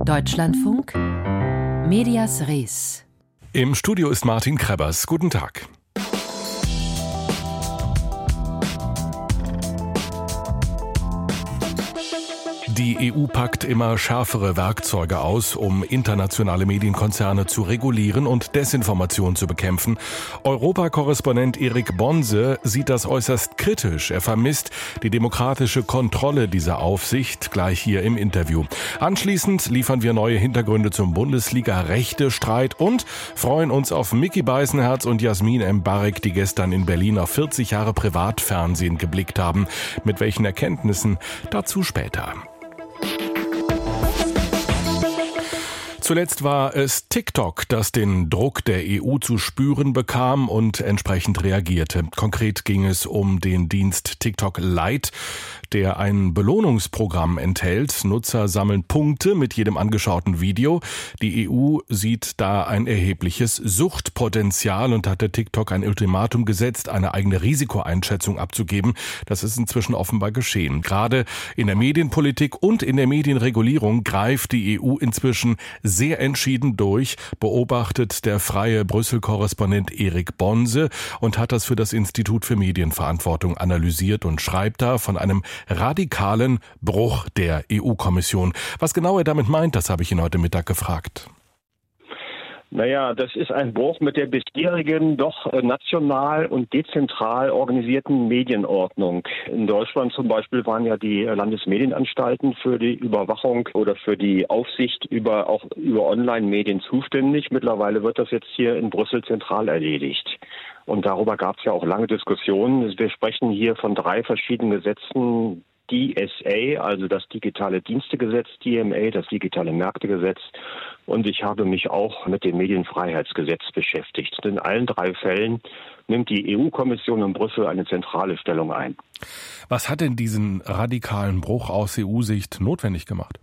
Deutschlandfunk Medias Res. Im Studio ist Martin Krebbers. Guten Tag. Die EU packt immer schärfere Werkzeuge aus, um internationale Medienkonzerne zu regulieren und Desinformation zu bekämpfen. Europakorrespondent Erik Bonse sieht das äußerst kritisch. Er vermisst die demokratische Kontrolle dieser Aufsicht, gleich hier im Interview. Anschließend liefern wir neue Hintergründe zum Bundesliga-Rechte-Streit und freuen uns auf Micky Beisenherz und Jasmin Mbarek, die gestern in Berlin auf 40 Jahre Privatfernsehen geblickt haben. Mit welchen Erkenntnissen? Dazu später. Zuletzt war es TikTok, das den Druck der EU zu spüren bekam und entsprechend reagierte. Konkret ging es um den Dienst TikTok Lite, der ein Belohnungsprogramm enthält. Nutzer sammeln Punkte mit jedem angeschauten Video. Die EU sieht da ein erhebliches Suchtpotenzial und hatte TikTok ein Ultimatum gesetzt, eine eigene Risikoeinschätzung abzugeben. Das ist inzwischen offenbar geschehen. Gerade in der Medienpolitik und in der Medienregulierung greift die EU inzwischen sehr entschieden durch, beobachtet der freie Brüssel-Korrespondent Erik Bonse und hat das für das Institut für Medienverantwortung analysiert und schreibt da von einem radikalen Bruch der EU-Kommission. Was genau er damit meint, das habe ich ihn heute Mittag gefragt. Naja, das ist ein Bruch mit der bisherigen, doch national und dezentral organisierten Medienordnung. In Deutschland zum Beispiel waren ja die Landesmedienanstalten für die Überwachung oder für die Aufsicht auch über Online-Medien zuständig. Mittlerweile wird das jetzt hier in Brüssel zentral erledigt. Und darüber gab es ja auch lange Diskussionen. Wir sprechen hier von 3 verschiedenen Gesetzen. DSA, also das Digitale Dienstegesetz, DMA, das Digitale Märktegesetz. Und ich habe mich auch mit dem Medienfreiheitsgesetz beschäftigt. In allen 3 Fällen nimmt die EU-Kommission in Brüssel eine zentrale Stellung ein. Was hat denn diesen radikalen Bruch aus EU-Sicht notwendig gemacht?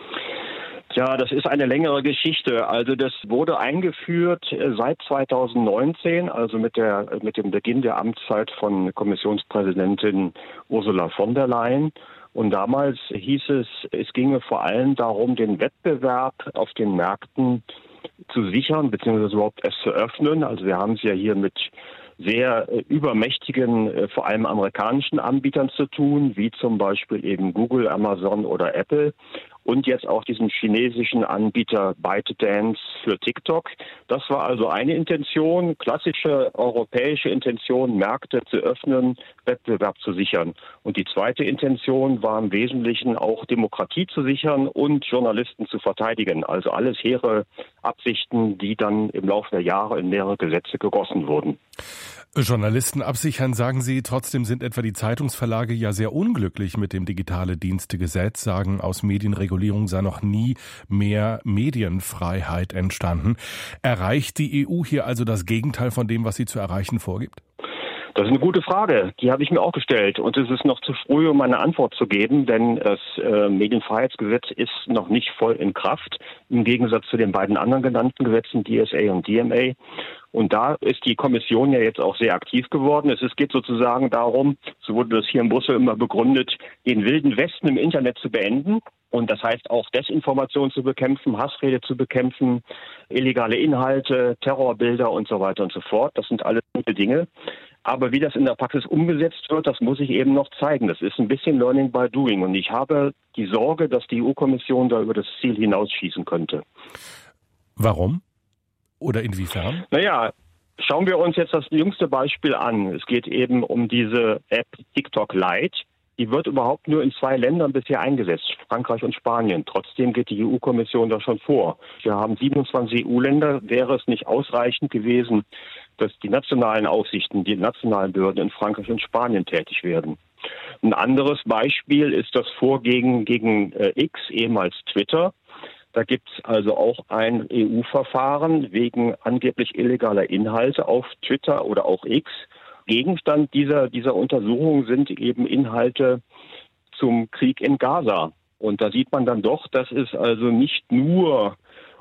Ja, das ist eine längere Geschichte. Also das wurde eingeführt seit 2019, also mit dem Beginn der Amtszeit von Kommissionspräsidentin Ursula von der Leyen. Und damals hieß es ginge vor allem darum, den Wettbewerb auf den Märkten zu sichern, beziehungsweise überhaupt erst zu öffnen. Also wir haben es ja hier mit sehr übermächtigen, vor allem amerikanischen Anbietern zu tun, wie zum Beispiel eben Google, Amazon oder Apple. Und jetzt auch diesen chinesischen Anbieter ByteDance für TikTok. Das war also eine Intention, klassische europäische Intention, Märkte zu öffnen, Wettbewerb zu sichern. Und die zweite Intention war im Wesentlichen auch Demokratie zu sichern und Journalisten zu verteidigen. Also alles hehre Absichten, die dann im Laufe der Jahre in mehrere Gesetze gegossen wurden. Journalisten absichern, sagen Sie. Trotzdem sind etwa die Zeitungsverlage ja sehr unglücklich mit dem Digitale Dienstegesetz, sagen, aus Medienregulierung sei noch nie mehr Medienfreiheit entstanden. Erreicht die EU hier also das Gegenteil von dem, was sie zu erreichen vorgibt? Das ist eine gute Frage. Die habe ich mir auch gestellt. Und es ist noch zu früh, um eine Antwort zu geben, denn das Medienfreiheitsgesetz ist noch nicht voll in Kraft, im Gegensatz zu den beiden anderen genannten Gesetzen, DSA und DMA. Und da ist die Kommission ja jetzt auch sehr aktiv geworden. Es geht sozusagen darum, so wurde das hier in Brüssel immer begründet, den wilden Westen im Internet zu beenden. Und das heißt auch Desinformation zu bekämpfen, Hassrede zu bekämpfen, illegale Inhalte, Terrorbilder und so weiter und so fort. Das sind alles gute Dinge. Aber wie das in der Praxis umgesetzt wird, das muss ich eben noch zeigen. Das ist ein bisschen Learning by Doing. Und ich habe die Sorge, dass die EU-Kommission da über das Ziel hinausschießen könnte. Warum? Oder inwiefern? Naja, schauen wir uns jetzt das jüngste Beispiel an. Es geht eben um diese App TikTok Lite. Die wird überhaupt nur in 2 Ländern bisher eingesetzt, Frankreich und Spanien. Trotzdem geht die EU-Kommission da schon vor. Wir haben 27 EU-Länder. Wäre es nicht ausreichend gewesen, dass die nationalen Aufsichten, die nationalen Behörden in Frankreich und Spanien tätig werden? Ein anderes Beispiel ist das Vorgehen gegen X, ehemals Twitter. Da gibt es also auch ein EU-Verfahren wegen angeblich illegaler Inhalte auf Twitter oder auch X. Gegenstand dieser Untersuchung sind eben Inhalte zum Krieg in Gaza. Und da sieht man dann doch, dass es also nicht nur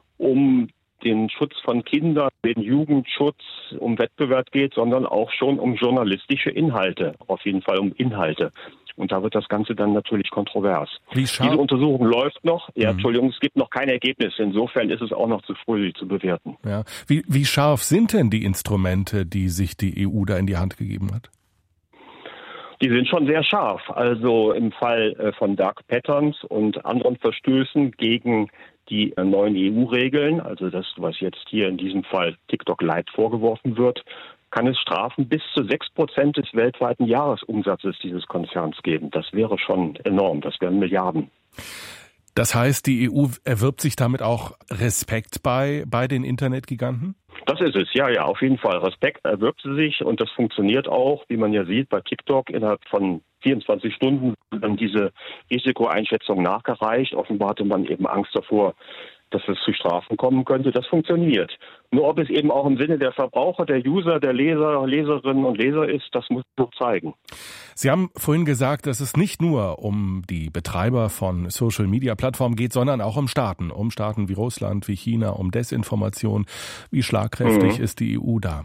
um den Schutz von Kindern, den Jugendschutz, um Wettbewerb geht, sondern auch schon um journalistische Inhalte, auf jeden Fall um Inhalte. Und da wird das Ganze dann natürlich kontrovers. Diese Untersuchung läuft noch. Ja, Entschuldigung, es gibt noch keine Ergebnisse. Insofern ist es auch noch zu früh, sie zu bewerten. Ja. Wie scharf sind denn die Instrumente, die sich die EU da in die Hand gegeben hat? Die sind schon sehr scharf. Also im Fall von Dark Patterns und anderen Verstößen gegen die neuen EU-Regeln, also das, was jetzt hier in diesem Fall TikTok Lite vorgeworfen wird, kann es Strafen bis zu 6% des weltweiten Jahresumsatzes dieses Konzerns geben. Das wäre schon enorm. Das wären Milliarden. Das heißt, die EU erwirbt sich damit auch Respekt bei den Internetgiganten? Das ist es, ja, auf jeden Fall. Respekt erwirbt sie sich und das funktioniert auch, wie man ja sieht, bei TikTok innerhalb von 24 Stunden dann diese Risikoeinschätzung nachgereicht. Offenbar hatte man eben Angst davor, dass es zu Strafen kommen könnte. Das funktioniert. Nur ob es eben auch im Sinne der Verbraucher, der User, der Leser, Leserinnen und Leser ist, das muss noch zeigen. Sie haben vorhin gesagt, dass es nicht nur um die Betreiber von Social-Media-Plattformen geht, sondern auch um Staaten wie Russland, wie China, um Desinformation. Wie schlagkräftig ist die EU da?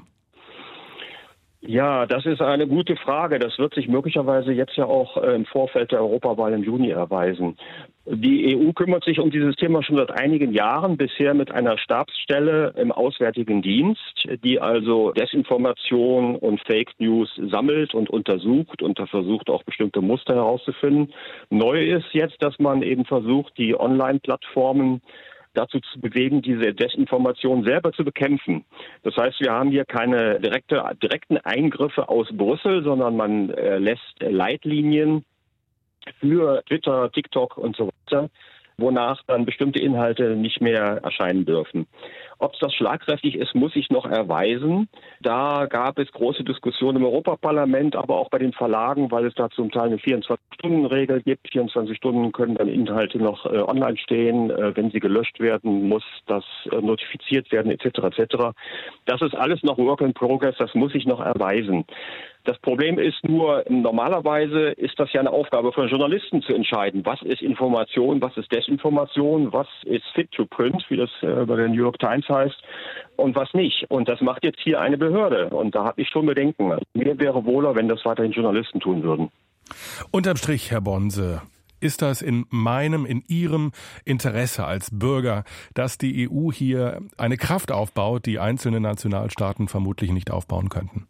Ja, das ist eine gute Frage. Das wird sich möglicherweise jetzt ja auch im Vorfeld der Europawahl im Juni erweisen. Die EU kümmert sich um dieses Thema schon seit einigen Jahren, bisher mit einer Stabsstelle im Auswärtigen Dienst, die also Desinformation und Fake News sammelt und untersucht und versucht auch bestimmte Muster herauszufinden. Neu ist jetzt, dass man eben versucht, die Online-Plattformen dazu zu bewegen, diese Desinformation selber zu bekämpfen. Das heißt, wir haben hier keine direkten Eingriffe aus Brüssel, sondern man lässt Leitlinien für Twitter, TikTok und so weiter, wonach dann bestimmte Inhalte nicht mehr erscheinen dürfen. Ob das schlagkräftig ist, muss sich noch erweisen. Da gab es große Diskussionen im Europaparlament, aber auch bei den Verlagen, weil es da zum Teil eine 24-Stunden-Regel gibt. 24 Stunden können dann Inhalte noch online stehen. Wenn sie gelöscht werden, muss das notifiziert werden, etc. etc. Das ist alles noch Work in Progress, das muss sich noch erweisen. Das Problem ist nur, normalerweise ist das ja eine Aufgabe von Journalisten zu entscheiden, was ist Information, was ist Desinformation, was ist fit to print, wie das bei der New York Times heißt, und was nicht. Und das macht jetzt hier eine Behörde. Und da habe ich schon Bedenken. Mir wäre wohler, wenn das weiterhin Journalisten tun würden. Unterm Strich, Herr Bonse, ist das in Ihrem Interesse als Bürger, dass die EU hier eine Kraft aufbaut, die einzelne Nationalstaaten vermutlich nicht aufbauen könnten?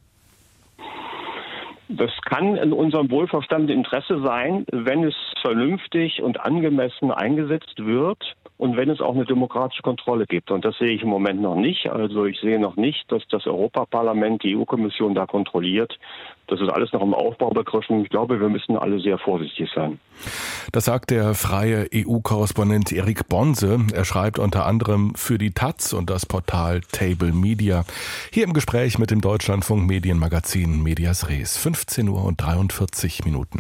Das kann in unserem wohlverstandenen Interesse sein, wenn es vernünftig und angemessen eingesetzt wird und wenn es auch eine demokratische Kontrolle gibt. Und das sehe ich im Moment noch nicht. Also ich sehe noch nicht, dass das Europaparlament die EU-Kommission da kontrolliert. Das ist alles noch im Aufbau begriffen. Ich glaube, wir müssen alle sehr vorsichtig sein. Das sagt der freie EU-Korrespondent Erik Bonse. Er schreibt unter anderem für die taz und das Portal Table Media. Hier im Gespräch mit dem Deutschlandfunk Medienmagazin Medias Res. 15:43 Uhr.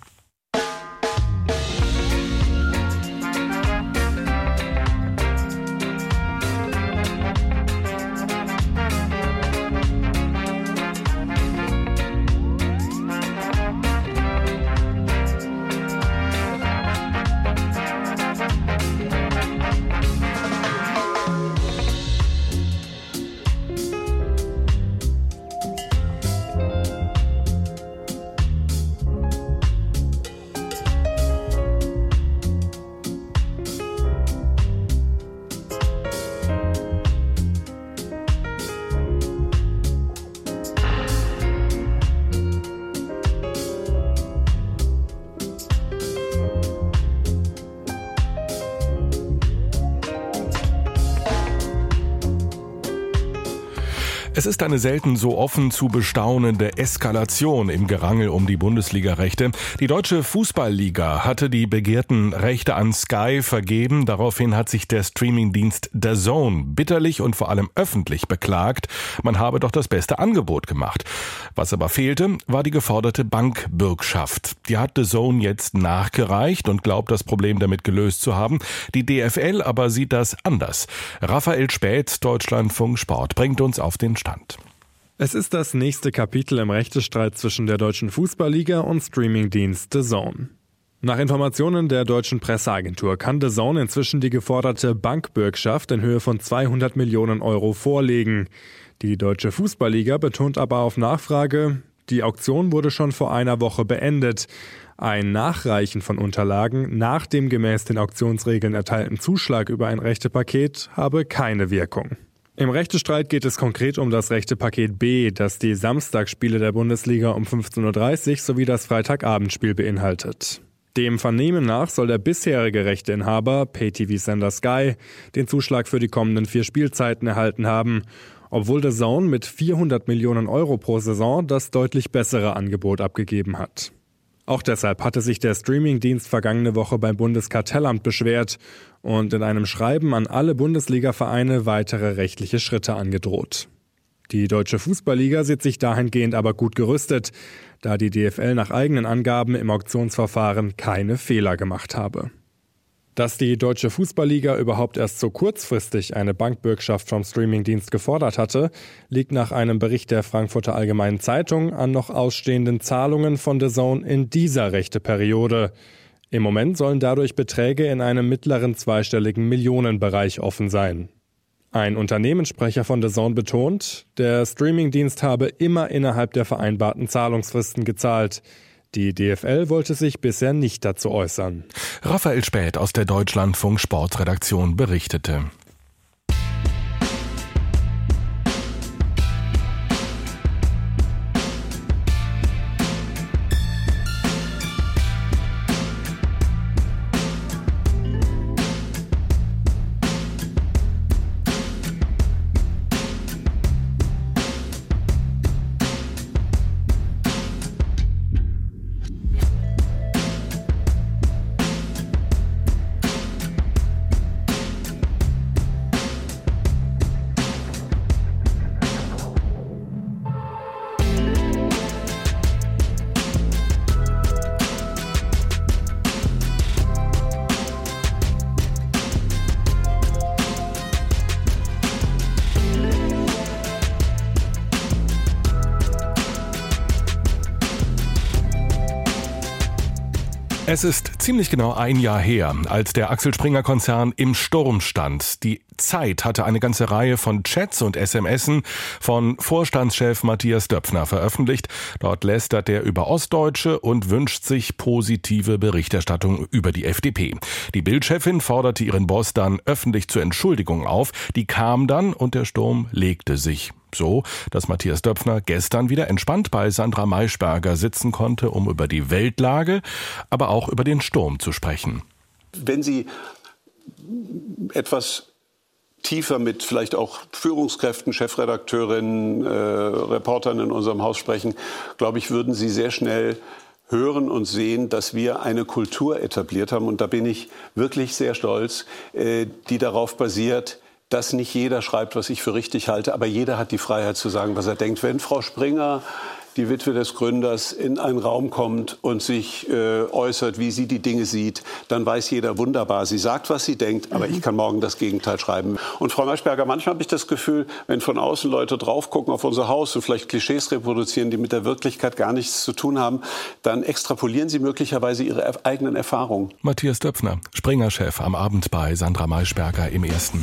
Es ist eine selten so offen zu bestaunende Eskalation im Gerangel um die Bundesliga-Rechte. Die Deutsche Fußballliga hatte die begehrten Rechte an Sky vergeben. Daraufhin hat sich der Streamingdienst DAZN bitterlich und vor allem öffentlich beklagt, man habe doch das beste Angebot gemacht. Was aber fehlte, war die geforderte Bankbürgschaft. Die hat DAZN jetzt nachgereicht und glaubt, das Problem damit gelöst zu haben. Die DFL aber sieht das anders. Raphael Späth, Deutschlandfunk Sport, bringt uns auf den Stand. Es ist das nächste Kapitel im Rechtsstreit zwischen der Deutschen Fußballliga und Streamingdienst DAZN. Nach Informationen der deutschen Presseagentur kann DAZN inzwischen die geforderte Bankbürgschaft in Höhe von 200 Millionen Euro vorlegen. Die Deutsche Fußballliga betont aber auf Nachfrage, Die Auktion wurde schon vor einer Woche beendet. Ein Nachreichen von Unterlagen nach dem gemäß den Auktionsregeln erteilten Zuschlag über ein Rechtepaket habe keine Wirkung. Im Rechtestreit geht es konkret um das Rechtepaket B, das die Samstagsspiele der Bundesliga um 15:30 Uhr sowie das Freitagabendspiel beinhaltet. Dem Vernehmen nach soll der bisherige Rechteinhaber, Pay-TV-Sender Sky, den Zuschlag für die kommenden 4 Spielzeiten erhalten haben, obwohl DAZN mit 400 Millionen Euro pro Saison das deutlich bessere Angebot abgegeben hat. Auch deshalb hatte sich der Streamingdienst vergangene Woche beim Bundeskartellamt beschwert und in einem Schreiben an alle Bundesliga-Vereine weitere rechtliche Schritte angedroht. Die Deutsche Fußballliga sieht sich dahingehend aber gut gerüstet, da die DFL nach eigenen Angaben im Auktionsverfahren keine Fehler gemacht habe. Dass die Deutsche Fußballliga überhaupt erst so kurzfristig eine Bankbürgschaft vom Streamingdienst gefordert hatte, liegt nach einem Bericht der Frankfurter Allgemeinen Zeitung an noch ausstehenden Zahlungen von DAZN in dieser Rechteperiode. Im Moment sollen dadurch Beträge in einem mittleren zweistelligen Millionenbereich offen sein. Ein Unternehmenssprecher von DAZN betont, der Streamingdienst habe immer innerhalb der vereinbarten Zahlungsfristen gezahlt. Die DFL wollte sich bisher nicht dazu äußern. Raphael Späth aus der Deutschlandfunk Sportredaktion berichtete. Es ist ziemlich genau ein Jahr her, als der Axel Springer Konzern im Sturm stand. Die Zeit hatte eine ganze Reihe von Chats und SMSen von Vorstandschef Matthias Döpfner veröffentlicht. Dort lästert er über Ostdeutsche und wünscht sich positive Berichterstattung über die FDP. Die Bild-Chefin forderte ihren Boss dann öffentlich zur Entschuldigung auf. Die kam dann und der Sturm legte sich. So, dass Matthias Döpfner gestern wieder entspannt bei Sandra Maischberger sitzen konnte, um über die Weltlage, aber auch über den Sturm zu sprechen. Wenn Sie etwas tiefer mit vielleicht auch Führungskräften, Chefredakteurinnen, Reportern in unserem Haus sprechen, glaube ich, würden Sie sehr schnell hören und sehen, dass wir eine Kultur etabliert haben. Und da bin ich wirklich sehr stolz, die darauf basiert, dass nicht jeder schreibt, was ich für richtig halte, aber jeder hat die Freiheit zu sagen, was er denkt. Wenn Frau Springer, die Witwe des Gründers, in einen Raum kommt und sich äußert, wie sie die Dinge sieht, dann weiß jeder wunderbar, sie sagt, was sie denkt, aber ich kann morgen das Gegenteil schreiben. Und Frau Maischberger, manchmal habe ich das Gefühl, wenn von außen Leute drauf gucken auf unser Haus und vielleicht Klischees reproduzieren, die mit der Wirklichkeit gar nichts zu tun haben, dann extrapolieren sie möglicherweise ihre eigenen Erfahrungen. Matthias Döpfner, Springer-Chef, am Abend bei Sandra Maischberger im Ersten.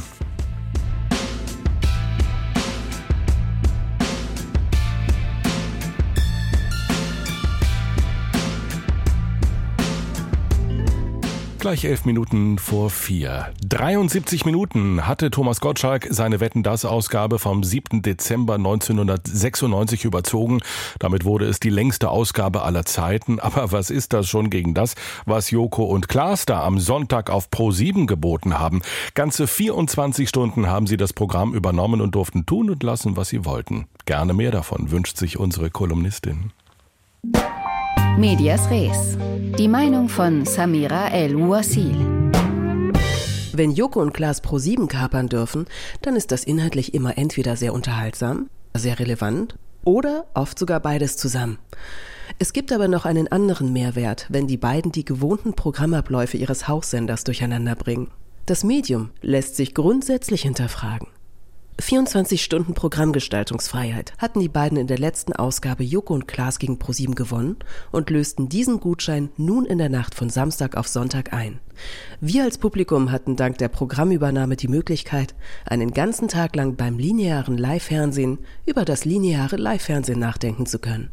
Gleich 11 Minuten vor 4. 73 Minuten hatte Thomas Gottschalk seine Wetten-dass-Ausgabe vom 7. Dezember 1996 überzogen. Damit wurde es die längste Ausgabe aller Zeiten. Aber was ist das schon gegen das, was Joko und Klaas da am Sonntag auf Pro7 geboten haben? Ganze 24 Stunden haben sie das Programm übernommen und durften tun und lassen, was sie wollten. Gerne mehr davon wünscht sich unsere Kolumnistin. Medias Res. Die Meinung von Samira El-Ouassil. Wenn Joko und Klaas Pro7 kapern dürfen, dann ist das inhaltlich immer entweder sehr unterhaltsam, sehr relevant oder oft sogar beides zusammen. Es gibt aber noch einen anderen Mehrwert, wenn die beiden die gewohnten Programmabläufe ihres Haussenders durcheinander bringen. Das Medium lässt sich grundsätzlich hinterfragen. 24 Stunden Programmgestaltungsfreiheit hatten die beiden in der letzten Ausgabe Joko und Klaas gegen Pro7 gewonnen und lösten diesen Gutschein nun in der Nacht von Samstag auf Sonntag ein. Wir als Publikum hatten dank der Programmübernahme die Möglichkeit, einen ganzen Tag lang beim linearen Live-Fernsehen über das lineare Live-Fernsehen nachdenken zu können.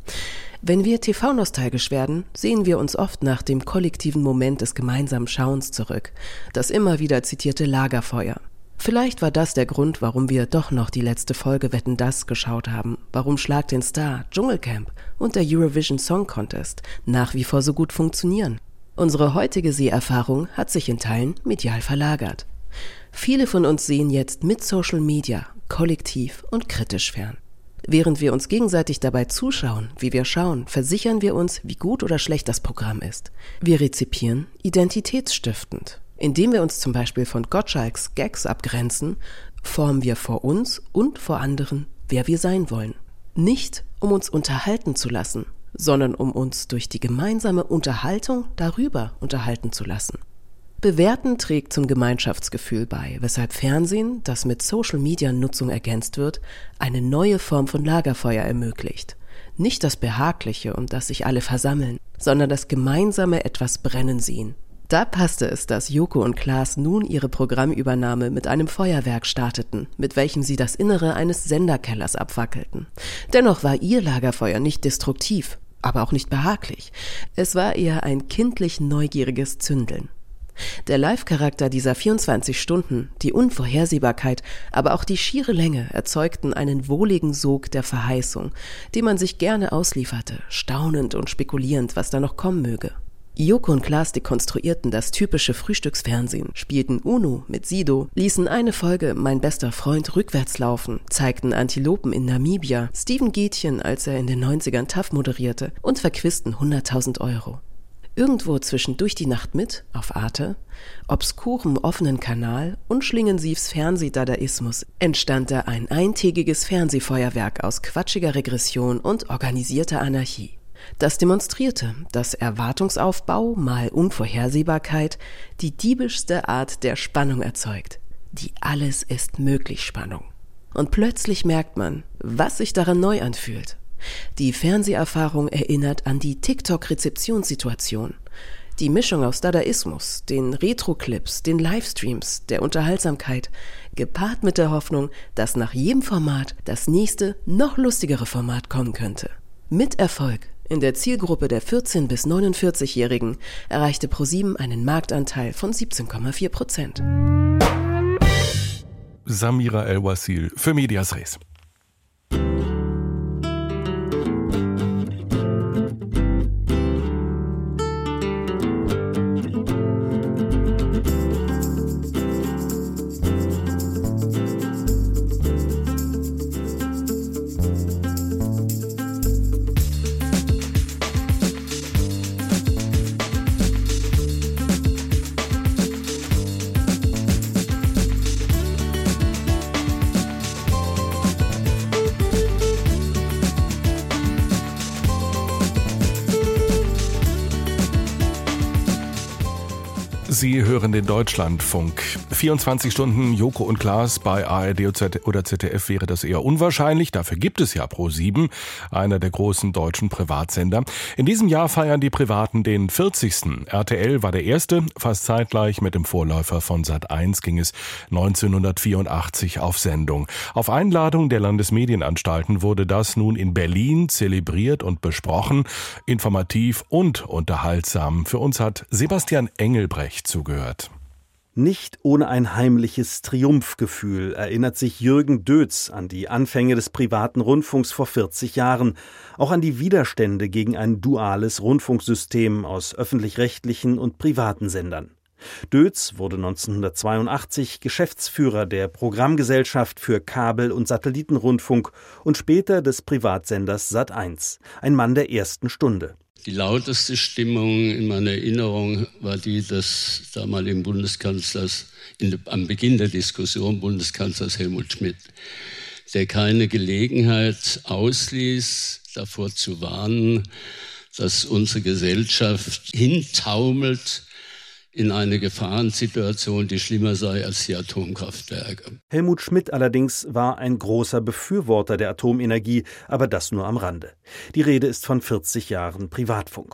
Wenn wir TV-nostalgisch werden, sehen wir uns oft nach dem kollektiven Moment des gemeinsamen Schauens zurück, das immer wieder zitierte Lagerfeuer. Vielleicht war das der Grund, warum wir doch noch die letzte Folge Wetten, dass geschaut haben, warum Schlag den Star, Dschungelcamp und der Eurovision Song Contest nach wie vor so gut funktionieren. Unsere heutige Seherfahrung hat sich in Teilen medial verlagert. Viele von uns sehen jetzt mit Social Media kollektiv und kritisch fern. Während wir uns gegenseitig dabei zuschauen, wie wir schauen, versichern wir uns, wie gut oder schlecht das Programm ist. Wir rezipieren identitätsstiftend. Indem wir uns zum Beispiel von Gottschalks Gags abgrenzen, formen wir vor uns und vor anderen, wer wir sein wollen. Nicht, um uns unterhalten zu lassen, sondern um uns durch die gemeinsame Unterhaltung darüber unterhalten zu lassen. Bewerten trägt zum Gemeinschaftsgefühl bei, weshalb Fernsehen, das mit Social-Media-Nutzung ergänzt wird, eine neue Form von Lagerfeuer ermöglicht. Nicht das Behagliche, um das sich alle versammeln, sondern das gemeinsame etwas brennen sehen. Da passte es, dass Joko und Klaas nun ihre Programmübernahme mit einem Feuerwerk starteten, mit welchem sie das Innere eines Senderkellers abfackelten. Dennoch war ihr Lagerfeuer nicht destruktiv, aber auch nicht behaglich. Es war eher ein kindlich neugieriges Zündeln. Der Live-Charakter dieser 24 Stunden, die Unvorhersehbarkeit, aber auch die schiere Länge erzeugten einen wohligen Sog der Verheißung, dem man sich gerne auslieferte, staunend und spekulierend, was da noch kommen möge. Joko und Klaas dekonstruierten das typische Frühstücksfernsehen, spielten Uno mit Sido, ließen eine Folge Mein bester Freund rückwärts laufen, zeigten Antilopen in Namibia, Steven Gätchen, als er in den 90ern TAF moderierte, und verquisten 100.000 €. Irgendwo zwischen Durch die Nacht mit, auf Arte, obskurem offenen Kanal und Schlingensiefs Fernsehdadaismus entstand da ein eintägiges Fernsehfeuerwerk aus quatschiger Regression und organisierter Anarchie. Das demonstrierte, dass Erwartungsaufbau mal Unvorhersehbarkeit die diebischste Art der Spannung erzeugt. Die Alles ist möglich Spannung. Und plötzlich merkt man, was sich daran neu anfühlt. Die Fernseherfahrung erinnert an die TikTok-Rezeptionssituation. Die Mischung aus Dadaismus, den Retro-Clips, den Livestreams, der Unterhaltsamkeit, gepaart mit der Hoffnung, dass nach jedem Format das nächste, noch lustigere Format kommen könnte. Mit Erfolg in der Zielgruppe der 14- bis 49-Jährigen erreichte ProSieben einen Marktanteil von 17,4%. Samira El-Wasil für Medias Res. Sie hören den Deutschlandfunk. 24 Stunden Joko und Klaas bei ARD oder ZDF wäre das eher unwahrscheinlich. Dafür gibt es ja ProSieben, einer der großen deutschen Privatsender. In diesem Jahr feiern die Privaten den 40. RTL war der erste. Fast zeitgleich mit dem Vorläufer von Sat.1 ging es 1984 auf Sendung. Auf Einladung der Landesmedienanstalten wurde das nun in Berlin zelebriert und besprochen. Informativ und unterhaltsam. Für uns hat Sebastian Engelbrecht zugehört. Nicht ohne ein heimliches Triumphgefühl erinnert sich Jürgen Dötz an die Anfänge des privaten Rundfunks vor 40 Jahren, auch an die Widerstände gegen ein duales Rundfunksystem aus öffentlich-rechtlichen und privaten Sendern. Dötz wurde 1982 Geschäftsführer der Programmgesellschaft für Kabel- und Satellitenrundfunk und später des Privatsenders Sat.1, ein Mann der ersten Stunde. Die lauteste Stimmung in meiner Erinnerung war die des damaligen Bundeskanzlers, am Beginn der Diskussion Bundeskanzlers Helmut Schmidt, der keine Gelegenheit ausließ, davor zu warnen, dass unsere Gesellschaft hintaumelt in eine Gefahrensituation, die schlimmer sei als die Atomkraftwerke. Helmut Schmidt allerdings war ein großer Befürworter der Atomenergie, aber das nur am Rande. Die Rede ist von 40 Jahren Privatfunk.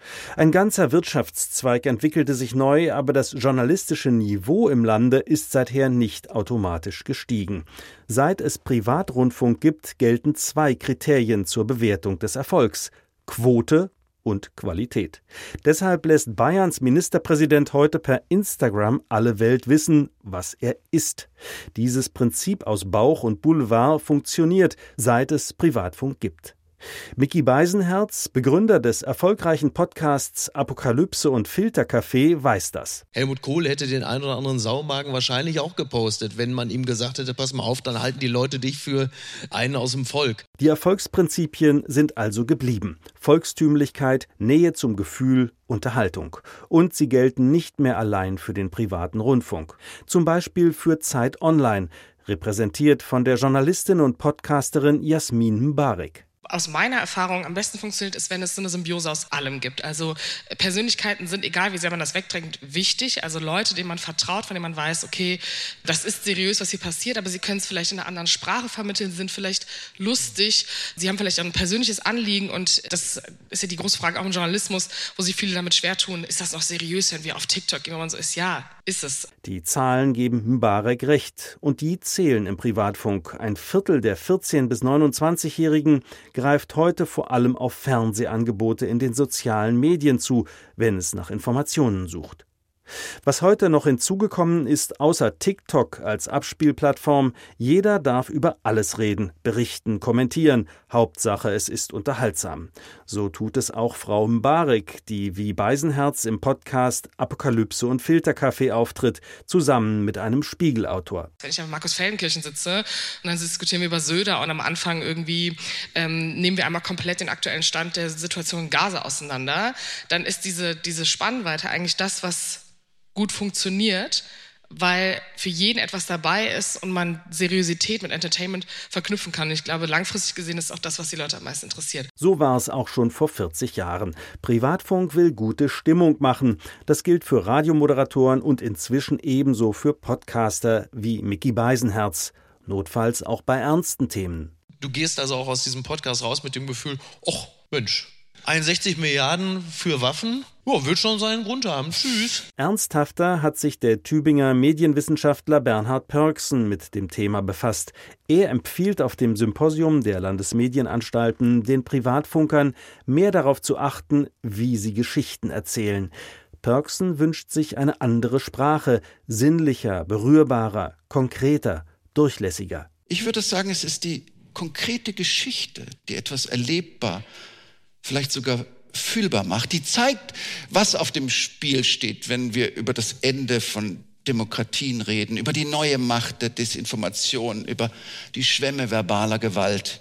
Ein ganzer Wirtschaftszweig entwickelte sich neu, aber das journalistische Niveau im Lande ist seither nicht automatisch gestiegen. Seit es Privatrundfunk gibt, gelten 2 Kriterien zur Bewertung des Erfolgs: Quote und Qualität. Deshalb lässt Bayerns Ministerpräsident heute per Instagram alle Welt wissen, was er ist. Dieses Prinzip aus Bauch und Boulevard funktioniert, seit es Privatfunk gibt. Micky Beisenherz, Begründer des erfolgreichen Podcasts Apokalypse und Filterkaffee, weiß das. Helmut Kohl hätte den einen oder anderen Saumagen wahrscheinlich auch gepostet, wenn man ihm gesagt hätte, pass mal auf, dann halten die Leute dich für einen aus dem Volk. Die Erfolgsprinzipien sind also geblieben. Volkstümlichkeit, Nähe zum Gefühl, Unterhaltung. Und sie gelten nicht mehr allein für den privaten Rundfunk. Zum Beispiel für Zeit Online, repräsentiert von der Journalistin und Podcasterin Jasmin Mbarek. Aus meiner Erfahrung am besten funktioniert es, wenn es so eine Symbiose aus allem gibt. Also Persönlichkeiten sind, egal wie sehr man das wegdrängt, wichtig. Also Leute, denen man vertraut, von denen man weiß, okay, das ist seriös, was hier passiert, aber sie können es vielleicht in einer anderen Sprache vermitteln, sind vielleicht lustig, sie haben vielleicht auch ein persönliches Anliegen und das ist ja die große Frage auch im Journalismus, wo sich viele damit schwer tun, ist das noch seriös, wenn wir auf TikTok gehen, wo man so ist, ja, ist es. Die Zahlen geben Mbarek recht und die zählen im Privatfunk. Ein Viertel der 14- bis 29-Jährigen greift heute vor allem auf Fernsehangebote in den sozialen Medien zu, wenn es nach Informationen sucht. Was heute noch hinzugekommen ist, außer TikTok als Abspielplattform, jeder darf über alles reden, berichten, kommentieren. Hauptsache, es ist unterhaltsam. So tut es auch Frau Mbarek, die wie Beisenherz im Podcast Apokalypse und Filterkaffee auftritt, zusammen mit einem Spiegelautor. Wenn ich auf Markus Feldenkirchen sitze und dann diskutieren wir über Söder und am Anfang irgendwie nehmen wir einmal komplett den aktuellen Stand der Situation in Gaza auseinander, dann ist diese Spannweite eigentlich das, was gut funktioniert, weil für jeden etwas dabei ist und man Seriosität mit Entertainment verknüpfen kann. Und ich glaube, langfristig gesehen ist auch das, was die Leute am meisten interessiert. So war es auch schon vor 40 Jahren. Privatfunk will gute Stimmung machen. Das gilt für Radiomoderatoren und inzwischen ebenso für Podcaster wie Micky Beisenherz. Notfalls auch bei ernsten Themen. Du gehst also auch aus diesem Podcast raus mit dem Gefühl, ach Mensch, 61 Milliarden für Waffen? Ja, wird schon seinen Grund haben. Tschüss. Ernsthafter hat sich der Tübinger Medienwissenschaftler Bernhard Pörksen mit dem Thema befasst. Er empfiehlt auf dem Symposium der Landesmedienanstalten den Privatfunkern mehr darauf zu achten, wie sie Geschichten erzählen. Pörksen wünscht sich eine andere Sprache, sinnlicher, berührbarer, konkreter, durchlässiger. Ich würde sagen, es ist die konkrete Geschichte, die etwas erlebbar, vielleicht sogar fühlbar macht, die zeigt, was auf dem Spiel steht, wenn wir über das Ende von Demokratien reden, über die neue Macht der Desinformation, über die Schwämme verbaler Gewalt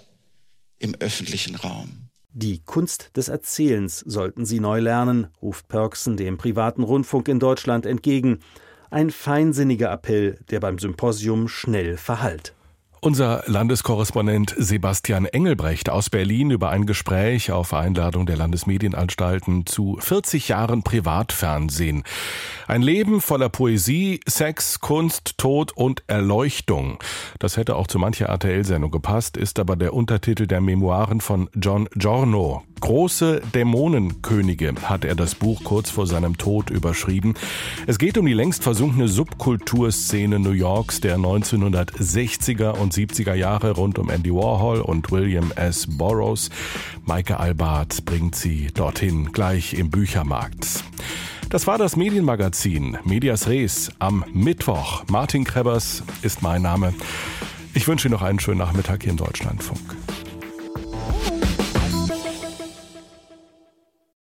im öffentlichen Raum. Die Kunst des Erzählens sollten sie neu lernen, ruft Pörksen dem privaten Rundfunk in Deutschland entgegen. Ein feinsinniger Appell, der beim Symposium schnell verhallt. Unser Landeskorrespondent Sebastian Engelbrecht aus Berlin über ein Gespräch auf Einladung der Landesmedienanstalten zu 40 Jahren Privatfernsehen. Ein Leben voller Poesie, Sex, Kunst, Tod und Erleuchtung. Das hätte auch zu mancher RTL-Sendung gepasst, ist aber der Untertitel der Memoiren von John Giorno. Große Dämonenkönige hat er das Buch kurz vor seinem Tod überschrieben. Es geht um die längst versunkene Subkulturszene New Yorks der 1960er und 70er Jahre rund um Andy Warhol und William S. Burroughs. Maike Albart bringt sie dorthin, gleich im Büchermarkt. Das war das Medienmagazin Medias Res am Mittwoch. Martin Krebbers ist mein Name. Ich wünsche Ihnen noch einen schönen Nachmittag hier im Deutschlandfunk.